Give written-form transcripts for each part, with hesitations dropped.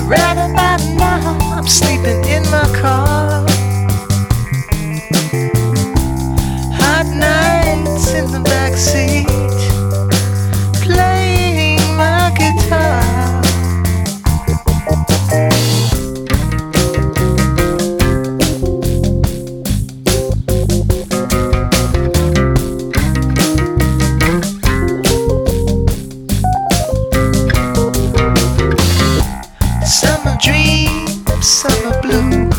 Right about now, I'm sleeping in my car. Hot nights in the backseat, playing my guitar. Summer dream, summer blue.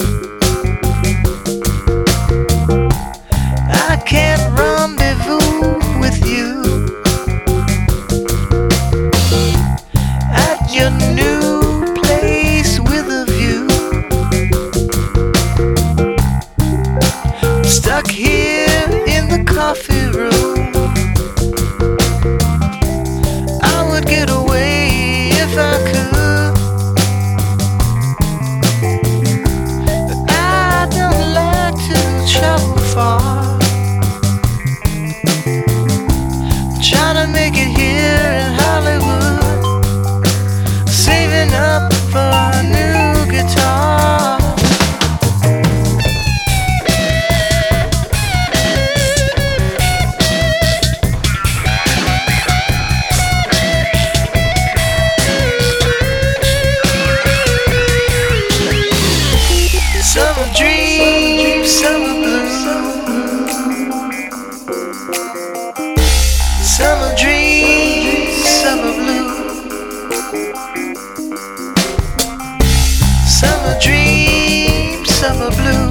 I can't rendezvous with you at your new place with a view. Stuck here in the coffee room. I would get away if I could. Travel far, trying to make it here in Hollywood, saving up for a new guitar. Summer dream, summer blue. Summer dream, summer blue. Summer dream, summer blue.